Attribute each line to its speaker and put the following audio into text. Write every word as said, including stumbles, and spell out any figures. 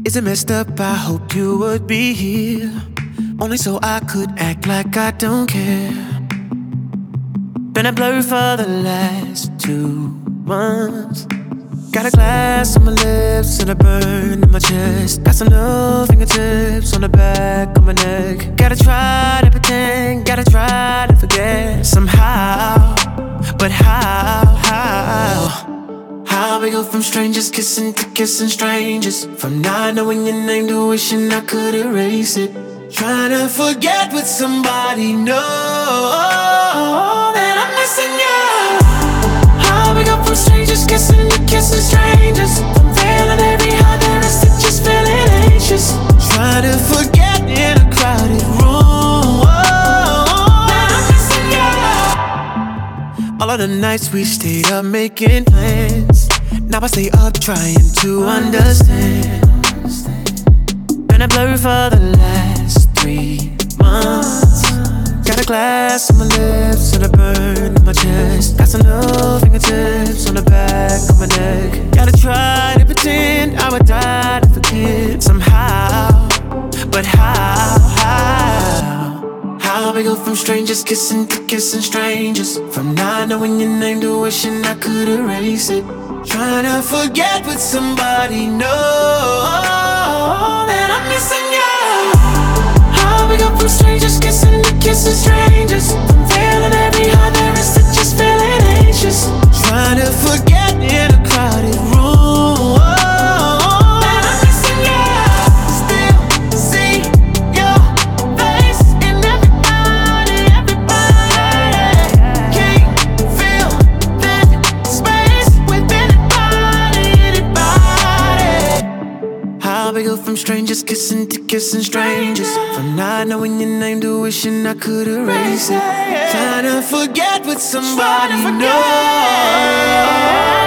Speaker 1: Is it messed up? I hope you would be here, only so I could act like I don't care. Been a blur for the last two months. Got a glass on my lips and a burn in my chest. Got some little fingertips on the back of my neck. Gotta try to pretend, gotta try to forget somehow. But how, how? How we go from strangers kissing to kissing strangers, from not knowing your name to wishing I could erase it. Trying to forget what somebody knows that I'm missing you. How we go from strangers kissing to kissing strangers, from failing every heart there is to just feeling anxious. Trying to forget in a crowded room that I'm missing you. All of the nights we stayed up making plans, now I stay up trying to understand. Been a blur for the last three months. Got a glass on my lips and a burn in my chest. Got some little fingertips on the back of my neck. Gotta try to pretend I would die to forget somehow. But how, how? How we go from strangers kissing to kissing strangers, from not knowing your name to wishing I could erase it. Trying to forget what somebody knows that I'm missing you. How we go from strangers kissing to kissing strangers, from failing every heart there is to just feeling anxious. Trying to forget in a crowded room that I'm missing you. Still see your face in everybody, everybody. Can't feel that space within anybody, anybody. How we go from strangers kissing to kissing strangers, from not knowing your name to wishing I could erase it. Trying to forget what somebody knows.